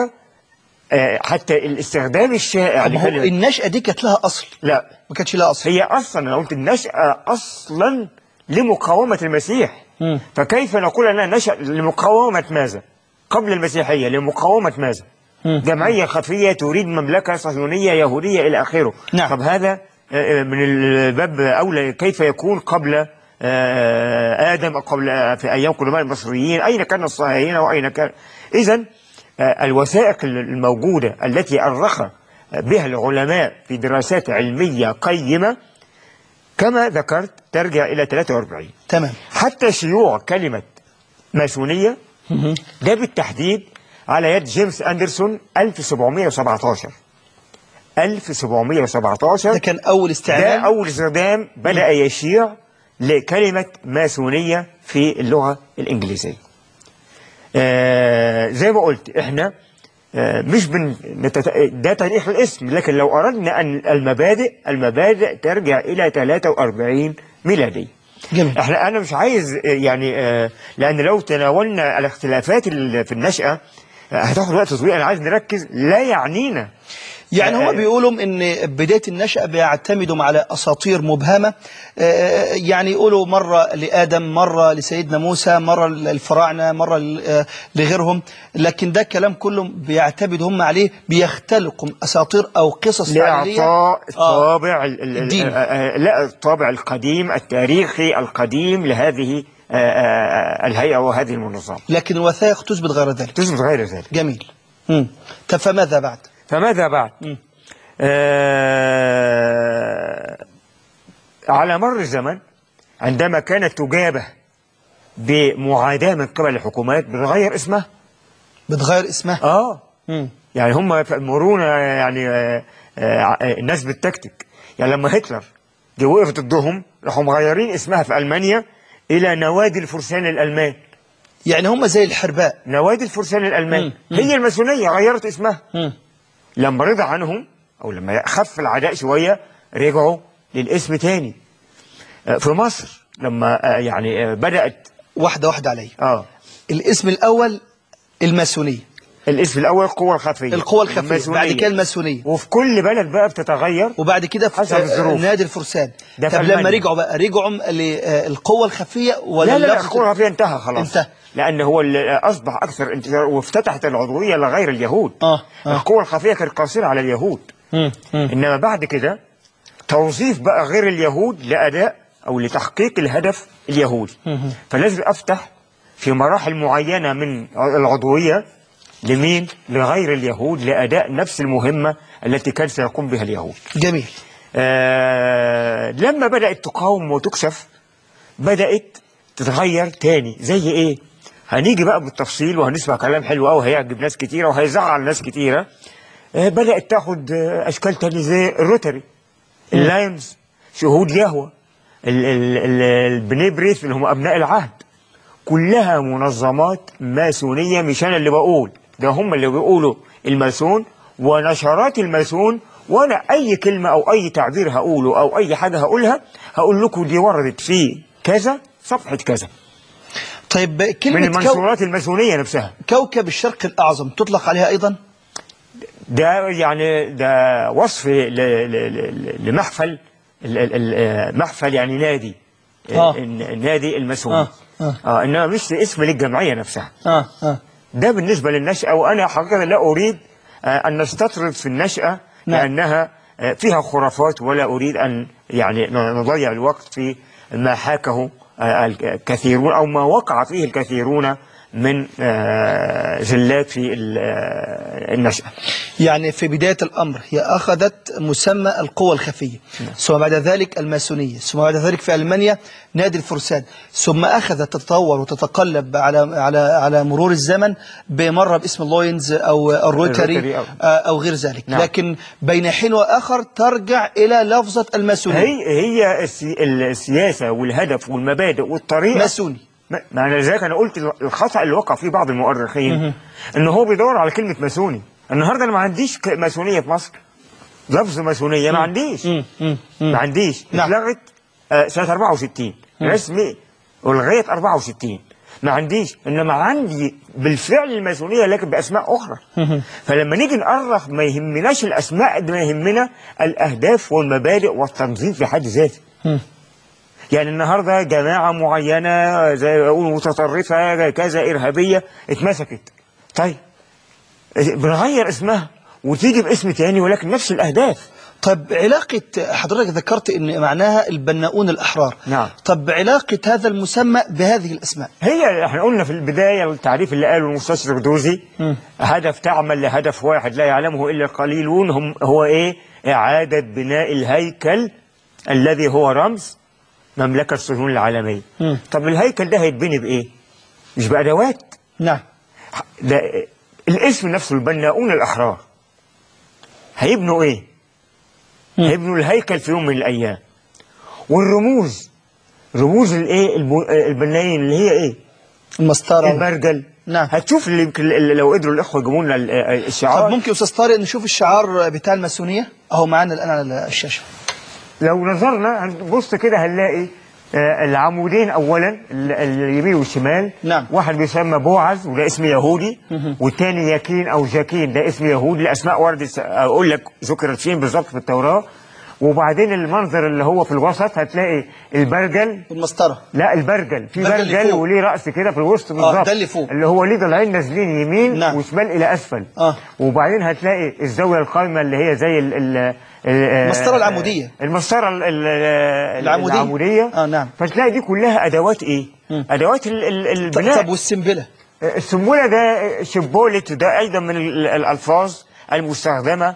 حتى الاستخدام الشائع طب هو النشأة دي كانت لها أصل؟ لا، ما كانتش لها أصل. هي أصلا أنا قلت النشأة أصلا لمقاومة المسيح. م. فكيف نقول أنها نشأ لمقاومة ماذا؟ قبل المسيحية لمقاومة ماذا؟ م. جمعية خفية تريد مملكة صهيونية يهودية إلى آخره. نعم. طب هذا من الباب أولى، كيف يكون قبل آدم أو قبل في أيام قدماء المصريين؟ أين كان الصهاينة وأين كان؟ إذن الوثائق الموجودة التي أرخ بها العلماء في دراسات علمية قيمة كما ذكرت ترجع إلى ثلاثة وأربعين. تمام. حتى شيوع كلمة ماسونية ده بالتحديد على يد جيمس أندرسون ألف وسبعمائة وسبعة عشر. ألف وسبعمائة وسبعة عشر ده كان أول استعمال، ده أول استخدام بدأ يشيع لكلمة ماسونية في اللغة الإنجليزية. آه زي ما قلت إحنا آه مش بن نتت... ده تاريخ الاسم، لكن لو أردنا أن المبادئ المبادئ ترجع إلى ثلاثة وأربعين ميلادي. جميل. احنا انا مش عايز يعني آه لان لو تناولنا الاختلافات في النشأة هتاخد وقت طويل. انا عايز نركز، لا يعنينا يعني هم بيقولوا ان بداية النشأة بيعتمدوا على اساطير مبهمة، يعني يقولوا مرة لآدم، مرة لسيدنا موسى، مرة للفراعنة، مرة لغيرهم، لكن ده كلام كله بيعتمد هم عليه، بيختلقوا اساطير او قصص فعلية لإعطاء الطابع الدين، لا الطابع القديم التاريخي القديم لهذه الهيئة وهذه المنظمة. لكن الوثائق تثبت غير ذلك. تثبت غير ذلك. جميل. امم طب فماذا بعد؟ فماذا بعد؟ آه على مر الزمن عندما كانت تجابه بمعاداة من قبل الحكومات بتغير اسمها. بتغير اسمها؟ اه مم. يعني هم مرونة، يعني آه آه الناس بالتكتيك. يعني لما هتلر دي وقفت ضدهم راحوا مغيرين اسمها في ألمانيا إلى نوادي الفرسان الألمان. يعني هم زي الحرباء. نوادي الفرسان الألمان. مم. هي الماسونية غيرت اسمها. مم. لما رضى عنهم أو لما خف العداء شوية رجعوا للاسم تاني. في مصر لما يعني بدأت واحدة واحدة علي. آه. الاسم الأول الماسونية. الاسم الأول القوة الخفية. القوة الخفية، بعد كده الماسونية. وفي كل بلد بقى بتتغير، وبعد كده في نادي الفرسان. طب لما رجعوا بقى رجعوا للقوة الخفية ولا؟ لا لا, لا القوة الخفية انتهى خلاص. انتهى. لأن هو اللي أصبح أكثر انتشار وافتتحت العضوية لغير اليهود. آه. آه. القوة الخفية كانت قاصرة على اليهود. مم. مم. إنما بعد كده توظيف بقى غير اليهود لأداء أو لتحقيق الهدف اليهودي. فلازم أفتح في مراحل معينة من العضوية لمين؟ لغير اليهود لأداء نفس المهمة التي كان سيقوم بها اليهود. جميل. آه لما بدأت تقاوم وتكشف بدأت تتغير تاني. زي إيه؟ هنيجي بقى بالتفصيل وهنسمع كلام حلو قوي هيعجب ناس كتيرة وهيزعل ناس كتيرة. آه بدأت تاخد آه أشكال تانية زي الروتري، اللايونز، شهود يهوه، البني بريث اللي هم أبناء العهد. كلها منظمات ماسونية، مش أنا اللي بقول، ده هم اللي بيقولوا الماسون ونشرات الماسون. وأنا أي كلمة أو أي تعبير هقوله أو أي حاجة هقولها هقول لكم دي وردت في كذا صفحة كذا. طيب كلمة من المنشورات كو... الماسونية نفسها. كوكب الشرق الأعظم تطلق عليها أيضا؟ ده يعني ده وصف ل... ل... لمحفل محفل يعني نادي آه. النادي الماسوني. آه. آه. آه. إنما مش اسم للجمعية نفسها. آه. آه. ده بالنسبة للنشأة. وأنا حقيقة لا أريد أن نستطرد في النشأة لأنها فيها خرافات، ولا أريد أن يعني نضيع الوقت في ما حاكه الكثيرون أو ما وقع فيه الكثيرون من زلات في النشأة. يعني في بداية الأمر هي أخذت مسمى القوى الخفية، ثم بعد ذلك الماسونية، ثم بعد ذلك في ألمانيا نادي الفرسان، ثم أخذت تتطور وتتقلب على على على مرور الزمن بمرة باسم اللوينز أو الروتري أو, أو غير ذلك. نعم. لكن بين حين وآخر ترجع إلى لفظة الماسونية. هي هي السياسة والهدف والمبادئ والطريقة ماسوني. ما أنا لذلك أنا قلت الخطأ اللي وقع فيه بعض المؤرخين إن هو بيدور على كلمة ماسوني. النهارده أنا ما عنديش ماسونية في مصر، لفظ ماسونية ما عنديش ما عنديش اتلغت آه سنة أربعة وستين رسمي ولغاية أربعة وستين ما عنديش، إنما عندي بالفعل الماسونية لكن بأسماء أخرى. فلما نيجي نأرخ ما يهمناش الأسماء، ما يهمنا الأهداف والمبادئ والتنظيم في حد ذاته. يعني النهارده جماعة معينة زي ما يقولوا متطرفة كذا إرهابية اتمسكت، طيب بنغير اسمها وتيجي باسم تاني ولكن نفس الأهداف. طب علاقة حضرتك ذكرت إن معناها البناؤون الأحرار. نعم. طب علاقة هذا المسمى بهذه الأسماء؟ هي احنا قلنا في البداية التعريف اللي قاله المستشرق دوزي، هدف تعمل لهدف واحد لا يعلمه إلا القليلون، هم هو إيه؟ إعادة بناء الهيكل الذي هو رمز مملكة الصهيون العالمية. م. طب الهيكل ده هيتبني بإيه؟ مش بأدوات. نعم. ده الاسم نفسه البناؤون الأحرار هيبنوا إيه؟ م. هيبنوا الهيكل في يوم من الأيام. والرموز رموز الإيه البنائين اللي هي إيه؟ المسطرة، البرجل. نعم. هتشوف اللي لو قدروا الإخوة يجيبوا لنا الشعار. طب ممكن أستاذ طارق نشوف الشعار بتاع الماسونية أهو معانا الآن على الشاشة. لو نظرنا هنبص كده هنلاقي آه العمودين اولا اليمين والشمال. نعم. واحد بيسمى بوعز وده اسم يهودي، والثاني يكين او جاكين ده اسم يهودي. الاسماء وردت اقول لك ذكرت فين بالظبط في التوراه. وبعدين المنظر اللي هو في الوسط هتلاقي البرجل المسطره، لا البرجل في برجل وليه راس كده في الوسط بالظبط. اه ده اللي فوق اللي هو ليه ضلعين نازلين يمين. نعم. وشمال الى اسفل. اه وبعدين هتلاقي الزاويه القائمه اللي هي زي ال المسطره العموديه المسطره العموديه, العمودية. اه نعم. فتلاقي دي كلها ادوات ايه؟ م. ادوات البناء. طب والسنبله؟ السنبله ده شبولت، ده ايضا من الالفاظ المستخدمه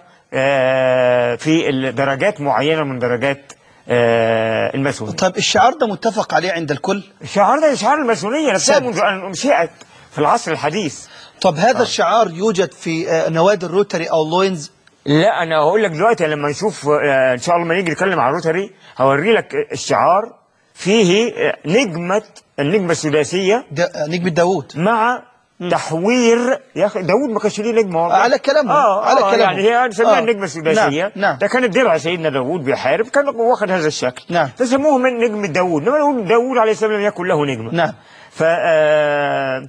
في درجات معينه من درجات الماسونيه. طب الشعار ده متفق عليه عند الكل؟ الشعار ده شعار الماسونيه نفسها منذ ان انشئت في العصر الحديث. طب هذا آه. الشعار يوجد في نوادي الروتري او لوينز؟ لا انا هقول لك دلوقتي لما نشوف ان شاء الله لما نيجي نتكلم عن الروتري هوري لك الشعار فيه نجمه النجمه السداسيه نجمه داوود مع تحوير. يا اخي داوود ما كانش ليه نجمه والله. على كلامه اه على آه كلامه يعني هي نسميها آه. النجمه السداسيه. نعم. نعم. ده كانت درع سيدنا داوود بيحارب كان واخد هذا الشكل. نعم. فسموه من نجمه داوود. انما داوود عليه السلام لم يكن له نجمه. نعم. ف آه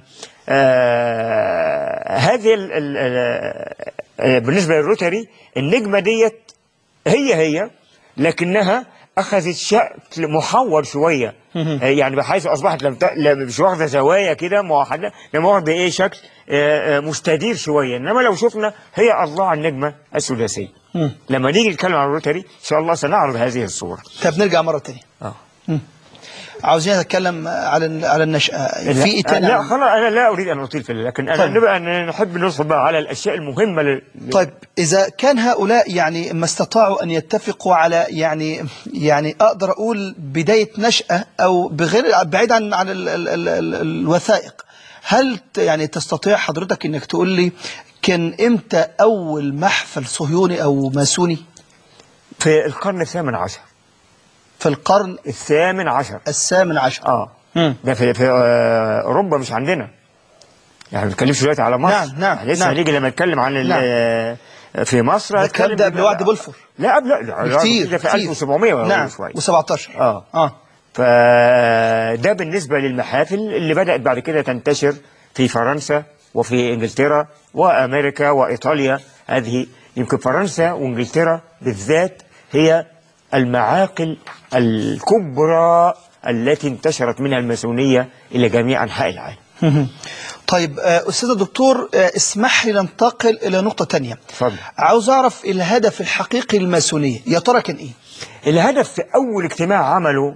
آه هذه ال ال ال بالنسبه للروتري النجمه ديت هي هي لكنها أخذت شكل محور شوية، يعني بحيث أصبحت لم ت... مش واخدة زوايا كده موحدة، لما واخدة إيه شكل مستدير شوية. إنما لو شفنا هي أضلاع النجمة الثلاثية. لما نيجي نتكلم عن الروتري إن شاء الله سنعرض هذه الصورة. طب نرجع مرة تانية. آه. عاوزين نتكلم على على النشأة في إيه تاني؟ لا خلاص أنا لا أريد أن أطيل في، لكن أنا طيب. نبقى نحب ندخل بقى على الأشياء المهمة ل... طيب إذا كان هؤلاء يعني ما استطاعوا أن يتفقوا على يعني يعني أقدر أقول بداية نشأة أو بغير بعيد عن عن ال ال ال ال الوثائق، هل يعني تستطيع حضرتك إنك تقول لي كان إمتى أول محفل صهيوني أو ماسوني؟ في القرن الثامن عشر. في القرن الثامن عشر. الثامن عشر. اه مم. ده في في آه اوروبا مش عندنا. يعني ما بنتكلمش دلوقتي على مصر. نعم نعم. لسه هنيجي نعم. لما نتكلم عن نعم. في مصر. ده كان ده قبل وعد بلفور. لا قبل لا كتير ده في ألف وسبعمية نعم وسبعتاشر. اه اه فده بالنسبه للمحافل اللي بدات بعد كده تنتشر في فرنسا وفي انجلترا وامريكا وايطاليا. هذه يمكن فرنسا وانجلترا بالذات هي المعاقل الكبرى التي انتشرت منها الماسونية إلى جميع أنحاء العالم. طيب أستاذ الدكتور اسمح لي ننتقل إلى نقطة تانية. اتفضل. عاوز أعرف الهدف الحقيقي للماسونية يا ترى كان إيه؟ الهدف في أول اجتماع عمله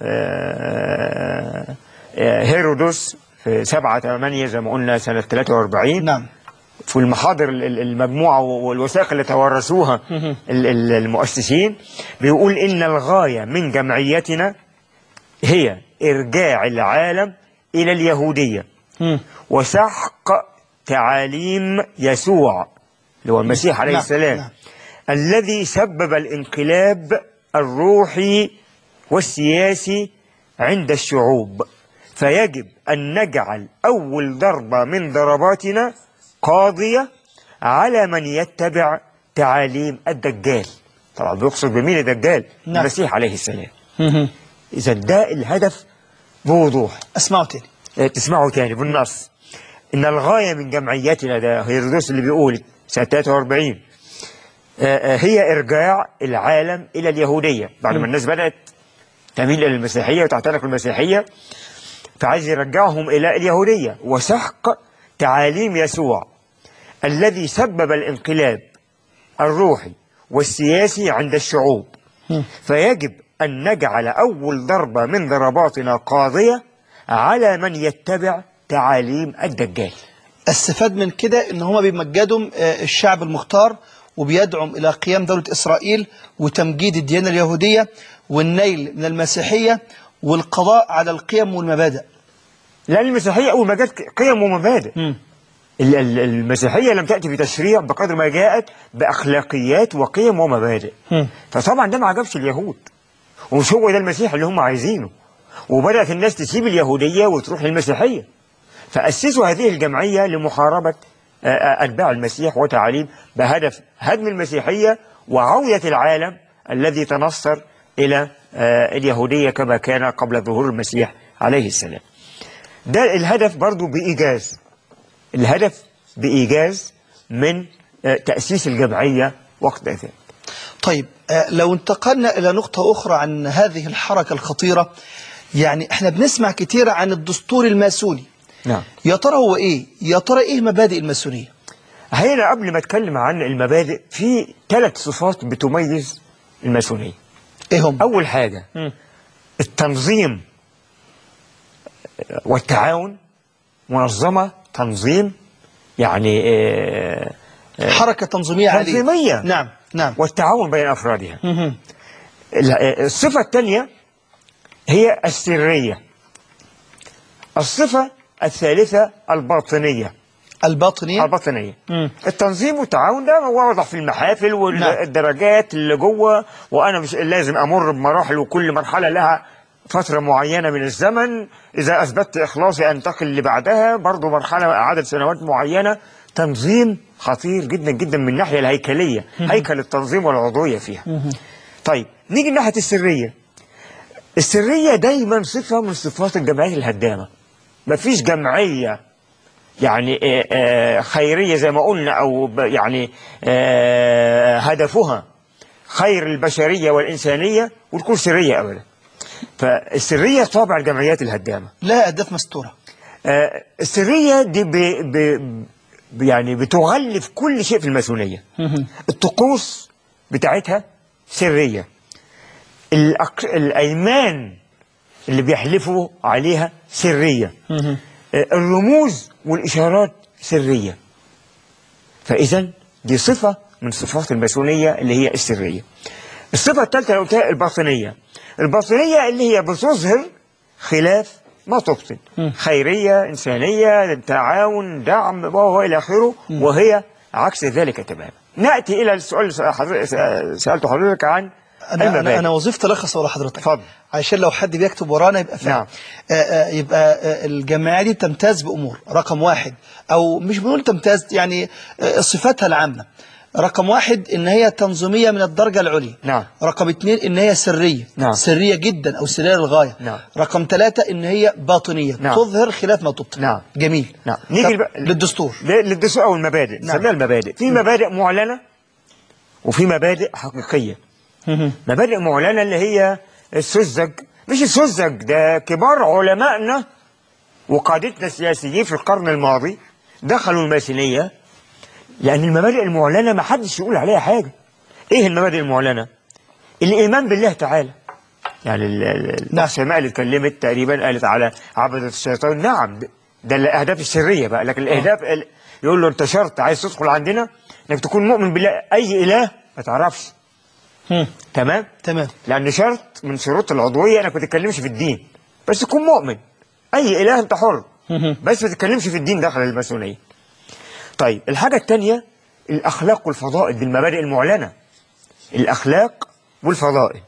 هيرودوس في سبعة ثمانية زي ما قلنا سنة ثلاثة وأربعين. نعم. في المحاضر المجموعة والوثائق اللي توارثوها المؤسسين بيقول إن الغاية من جمعيتنا هي إرجاع العالم إلى اليهودية وسحق تعاليم يسوع اللي هو المسيح عليه السلام. نعم. الذي سبب الانقلاب الروحي والسياسي عند الشعوب، فيجب أن نجعل أول ضربة من ضرباتنا قاضية على من يتبع تعاليم الدجال. طبعا بيقصد بمين الدجال؟ نعم. المسيح عليه السلام. إذا ده الهدف بوضوح. اسمعوا تاني. تسمعوا تاني بالنص. إن الغاية من جمعيتنا، ده هيرودوس اللي بيقول سنة ثلاثة وأربعين، هي إرجاع العالم إلى اليهودية. بعد ما الناس بدأت تميل إلى المسيحية وتعتنق المسيحية، فعايز يرجعهم إلى اليهودية وسحق تعاليم يسوع الذي سبب الانقلاب الروحي والسياسي عند الشعوب، فيجب أن نجعل أول ضربة من ضرباتنا قاضية على من يتبع تعاليم الدجال. استفاد من كده ان هم بيمجدوا الشعب المختار وبيدعم الى قيام دولة اسرائيل وتمجيد الديانة اليهودية والنيل من المسيحية والقضاء على القيم والمبادئ. لأن المسيحية أول ما جت قيم ومبادئ. م. المسيحية لم تأتي بتشريع بقدر ما جاءت بأخلاقيات وقيم ومبادئ. م. فطبعا ده ما عجبش اليهود، ومش هو ده المسيح اللي هم عايزينه، وبدأت الناس تسيب اليهودية وتروح للمسيحية، فأسسوا هذه الجمعية لمحاربة أتباع المسيح وتعاليم بهدف هدم المسيحية وعودة العالم الذي تنصر إلى اليهودية كما كان قبل ظهور المسيح عليه السلام. ده الهدف برضو بإيجاز، الهدف بإيجاز من تأسيس الجمعية وقت ذلك. طيب لو انتقلنا إلى نقطة أخرى عن هذه الحركة الخطيرة، يعني احنا بنسمع كتير عن الدستور الماسوني. نعم. يا ترى هو إيه؟ يا ترى إيه مبادئ الماسونية؟ هنا قبل ما أتكلم عن المبادئ في ثلاث صفات بتميز الماسونية. إيه هم؟ أول حاجة م. التنظيم والتعاون، منظمة تنظيم يعني آه آه حركة تنظيمية عالية. تنظيمية. نعم نعم. والتعاون بين أفرادها. م- الصفة الثانية هي السرية. الصفة الثالثة الباطنية. الباطنية الباطنية. مم. التنظيم والتعاون ده واضح في المحافل والدرجات اللي جوه، وأنا مش لازم أمر بمراحل وكل مرحلة لها فترة معينة من الزمن، إذا أثبتت إخلاصي أنتقل اللي بعدها، برضو مرحلة عدد سنوات معينة. تنظيم خطير جدا جدا من الناحية الهيكلية، هيكل التنظيم والعضوية فيها. طيب نيجي الناحية السرية. السرية دايما صفة من صفات الجمعيات الهدامة. مفيش جمعية يعني خيرية زي ما قلنا أو يعني هدفها خير البشرية والإنسانية وتكون سرية أبدا. فالسرية طابع الجمعيات الهدامة، لا أهداف مستورة. آه السرية دي ب ب يعني بتغلف كل شيء في الماسونية. الطقوس بتاعتها سرية، الأيمان اللي بيحلفوا عليها سرية، آه الرموز والإشارات سرية. فإذا دي صفة من صفات الماسونية اللي هي السرية. الصفة الثالثة اللي قلتها الباطنية. الباطنية اللي هي بتظهر خلاف ما تبطن، خيرية، إنسانية، تعاون، دعم وهو إلى آخره، وهي عكس ذلك تماما. نأتي إلى السؤال اللي سألته حضرتك عن أنا المبادئ. أنا أنا وظيفتي ألخص ورا حضرتك. اتفضل. عشان لو حد بيكتب ورانا يبقى فاهم. نعم. آآ آآ يبقى آآ الجمعية دي تمتاز بأمور. رقم واحد، أو مش بنقول تمتاز، يعني صفاتها العامة. رقم واحد إن هي تنظيمية من الدرجة العليا. نعم. رقم اثنين إن هي سرية. نعم. سرية جدا أو سرية للغاية. نعم. رقم ثلاثة إن هي باطنية. نعم. تظهر خلاف ما تبطن. نعم. جميل. نعم. نيجي بقى للدستور. للدستور أو المبادئ. نعم. نسميها المبادئ. في مبادئ معلنة وفي مبادئ حقيقية. مبادئ معلنة اللي هي السذج، مش السذج ده كبار علمائنا وقادتنا السياسيين في القرن الماضي دخلوا الماسونية، لأن المبادئ المعلنة ما حدش يقول عليها حاجة. إيه المبادئ المعلنة؟ الإيمان بالله تعالى. يعني السماء اللي اتكلمت تقريبا قالت على عبدة الشيطان. نعم، ده الأهداف السرية بقى، لكن الأهداف يقول له أنت شرط عايز تدخل عندنا إنك تكون مؤمن بالله. أي إله ما تعرفش. تمام؟ تمام. لأن شرط من شروط العضوية إنك ما تتكلمش في الدين، بس تكون مؤمن. أي إله أنت حر، بس ما تتكلمش في الدين داخل الماسونية. طيب الحاجة الثانية الأخلاق والفضائل، دي المبادئ المعلنة. الأخلاق والفضائل.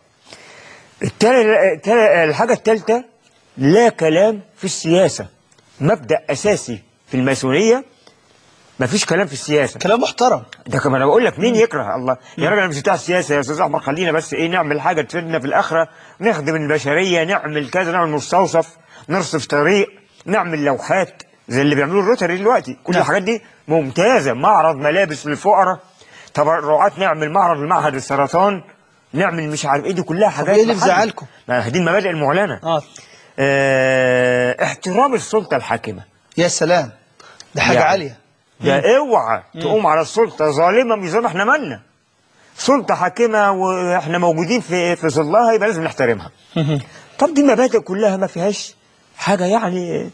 الحاجة الثالثة لا كلام في السياسة. مبدأ أساسي في الماسونية، ما فيش كلام في السياسة. كلام محترم. ده كمان انا بقول لك مين يكره الله يا راجل؟ انا مش بتاع السياسه يا استاذ احمد، خلينا بس ايه نعمل حاجه تفيدنا في الاخره، نخدم البشريه، نعمل كذا، نعمل مستوصف، نرصف طريق، نعمل لوحات زي اللي بيعملوه الروتري دلوقتي. كل نعم. الحاجات دي ممتازه. معرض ملابس للفقراء، تبرعات، نعمل معرض لمعهد السرطان، نعمل مش عارف ايه. دي كلها حاجات. ايه اللي بزعلكم؟ ما دي المبادئ المعلنه. اه, آه احترام السلطه الحاكمه. يا سلام، ده حاجه يعني عاليه. ده اوعى تقوم على السلطة ظالمة، مش زي ما احنا مالنا. سلطة حاكمة واحنا موجودين في في ظلها، يبقى لازم نحترمها. طب دي مبادئ كلها ما فيهاش حاجة يعني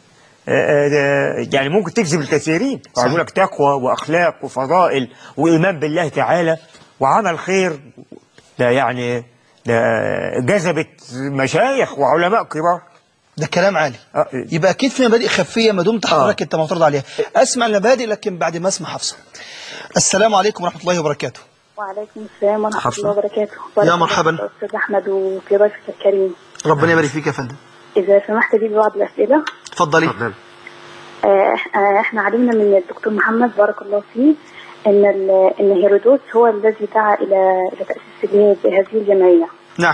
يعني ممكن تجذب الكثيرين. يقول لك تقوى واخلاق وفضائل وايمان بالله تعالى وعمل خير. ده يعني ده جذبت مشايخ وعلماء كبار. ده كلام عالي. آه. يبقى اكيد في مبادئ خفيه ما دمت حضرتك آه. انت معترض عليها. اسمع المبادئ لكن بعد ما اسمع حفصه. السلام عليكم ورحمه الله وبركاته. وعليكم السلام ورحمه الله وبركاته. يا مرحبا استاذ احمد وفي ضيفك الكريم. ربنا يبارك فيك يا فندم. اذا سمحت لي ببعض الاسئله. اتفضلي. آه احنا علمنا من الدكتور محمد بارك الله فيه ان ان هيرودوت هو الذي دعا الى الى تاسيس هذه الجمعيه. نعم.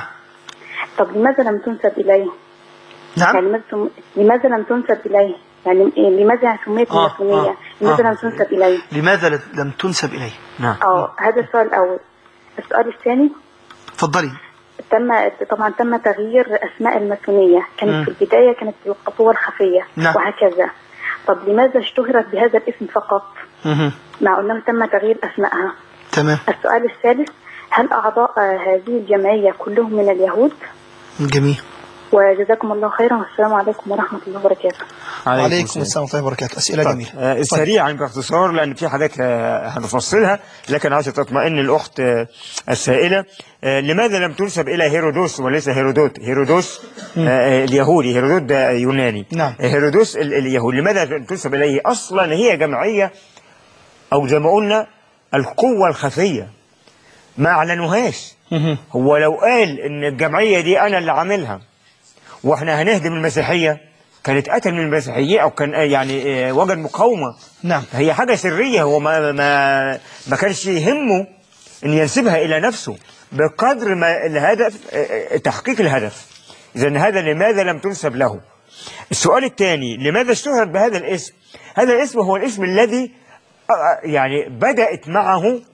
طب لماذا لم تنسب اليه؟ نعم. يعني لماذا لم تنسب إليه؟ يعني لماذا سميت آه الماسونية؟ آه لماذا آه لم تنسب إليه؟ لماذا لم تنسب إليه؟ نعم. اه هذا السؤال الأول. السؤال الثاني. اتفضلي. تم طبعا تم تغيير أسماء الماسونية، كانت م. في البداية كانت القوة الخفية. نعم. وهكذا. طب لماذا اشتهرت بهذا الاسم فقط؟ م- مع أنه تم تغيير أسمائها. تمام. السؤال الثالث، هل أعضاء هذه الجمعية كلهم من اليهود؟ جميل. وجزاكم الله خيرا والسلام عليكم ورحمة الله وبركاته. عليكم السلام ورحمة الله وبركاته. أسئلة جميلة. آه سريعا باختصار لأن في حاجات آه هنفصلها، لكن عشان تطمئن الأخت آه السائلة، آه لماذا لم تنسب إلى هيرودوس وليس هيرودوت؟ هيرودوس آه اليهودي، هيرودوت ده يوناني. نعم. آه هيرودوس اليهودي. لماذا لم تنسب إليه؟ أصلا هي جمعية أو زي ما قلنا القوة الخفية، ما أعلنوهاش. هو لو قال إن الجمعية دي أنا اللي عاملها واحنا هنهدم المسيحيه، كانت قتل من المسيحيين او كان يعني وجد مقاومه. نعم. هي حاجه سريه، هو ما ما ما كانش يهمه ان ينسبها الى نفسه بقدر ما الهدف تحقيق الهدف. اذا هذا لماذا لم تنسب له. السؤال الثاني، لماذا اشتهرت بهذا الاسم؟ هذا الاسم هو الاسم الذي يعني بدات معه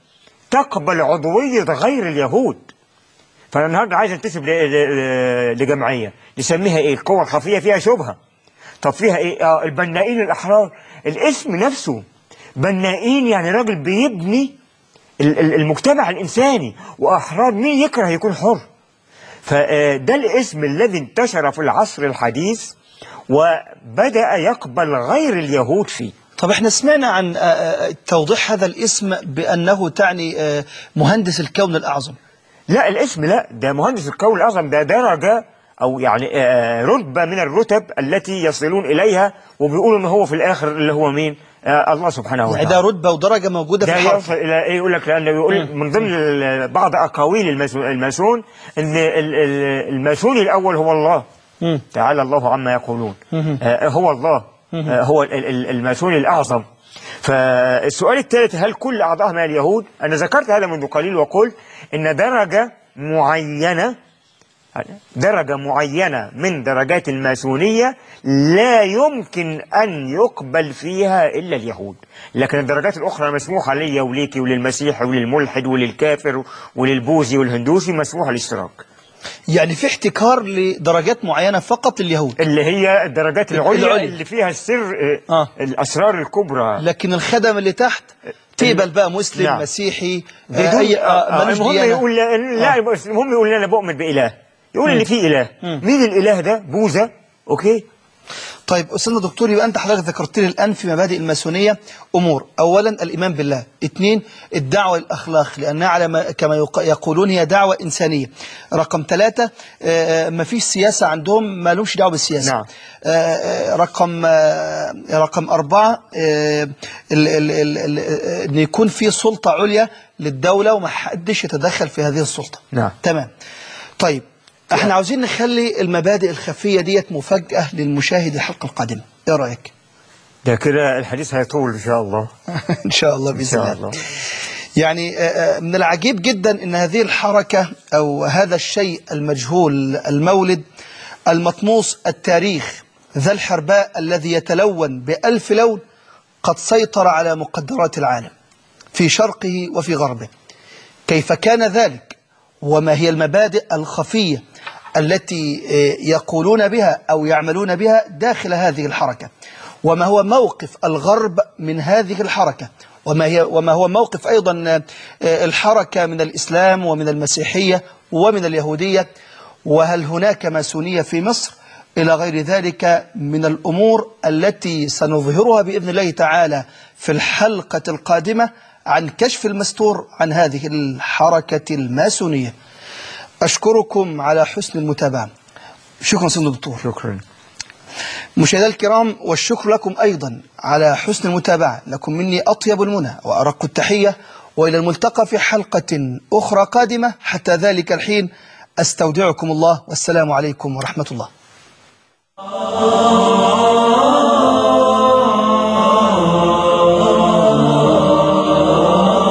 تقبل عضوية غير اليهود. فأنا النهارده عايز انتسب لجمعية نسميها إيه؟ القوى الخفية فيها شبهة. طب فيها إيه؟ آه البنائين الأحرار. الاسم نفسه بنائين يعني راجل بيبني المجتمع الإنساني، وأحرار مين يكره يكون حر. فده الاسم الذي انتشر في العصر الحديث وبدأ يقبل غير اليهود فيه. طب احنا سمعنا عن توضيح هذا الاسم بأنه تعني مهندس الكون الأعظم. لا الاسم لا، ده مهندس الكون الأعظم ده درجة أو يعني رتبة من الرتب التي يصلون إليها، وبيقولوا إن هو في الآخر اللي هو مين؟ آه الله سبحانه وتعالى. يعني ده رتبة ودرجة موجودة في الحرف. ده يوصل إلى إيه؟ يقول لك لأنه يقول من ضمن بعض أقاويل الماسون إن الماسوني الأول هو الله. مم. تعالى الله عما يقولون. آه هو الله. آه هو الماسوني الأعظم. فالسؤال الثالث، هل كل أعضاء من اليهود؟ أنا ذكرت هذا منذ قليل وقلت إن درجة معينة درجة معينة من درجات الماسونية لا يمكن أن يقبل فيها إلا اليهود، لكن الدرجات الأخرى مسموحة لي وليكي وللمسيحي وللملحد وللكافر وللبوذي والهندوسي مسموح الاشتراك. يعني في احتكار لدرجات معينة فقط لليهود اللي هي الدرجات العليا, العليا. اللي فيها السر آه. الأسرار الكبرى. لكن الخدم اللي تحت تقبل بقى مسلم نعم. مسيحي آه أي آه المهم يقول لا المهم يقول أنا بؤمن بإله، يقول اللي فيه إله. مم. مين الإله ده؟ بوذا. أوكي. طيب أستاذنا دكتور، يبقى أنت حضرتك ذكرت لي الآن في مبادئ الماسونية أمور: أولا الإيمان بالله، اثنين الدعوة للأخلاق لأنها على كما يقولون هي دعوة إنسانية، رقم ثلاثة ما فيش سياسة عندهم، ما لهمش دعوة بالسياسة. نعم. رقم رقم أربعة أن يكون في سلطة عليا للدولة وما حدش يتدخل في هذه السلطة. نعم. تمام. طيب احنا عاوزين نخلي المبادئ الخفية ديت مفاجأة للمشاهد الحلقة القادمة، ايه رأيك؟ ده كده الحديث هيطول ان شاء الله. ان شاء الله بإذن الله. يعني من العجيب جدا ان هذه الحركة او هذا الشيء المجهول المولد المطموس التاريخ ذا الحرباء الذي يتلون بألف لون قد سيطر على مقدرات العالم في شرقه وفي غربه. كيف كان ذلك؟ وما هي المبادئ الخفية التي يقولون بها أو يعملون بها داخل هذه الحركة؟ وما هو موقف الغرب من هذه الحركة؟ وما هي وما هو موقف أيضا الحركة من الإسلام ومن المسيحية ومن اليهودية؟ وهل هناك ماسونية في مصر؟ إلى غير ذلك من الأمور التي سنظهرها بإذن الله تعالى في الحلقة القادمة عن كشف المستور عن هذه الحركة الماسونية. أشكركم على حسن المتابعة. شكرا سيدنا الدكتور. شكرا. مشاهدينا الكرام، والشكر لكم أيضا على حسن المتابعة. لكم مني أطيب المنى وأرق التحية، وإلى الملتقى في حلقة أخرى قادمة. حتى ذلك الحين أستودعكم الله، والسلام عليكم ورحمة الله.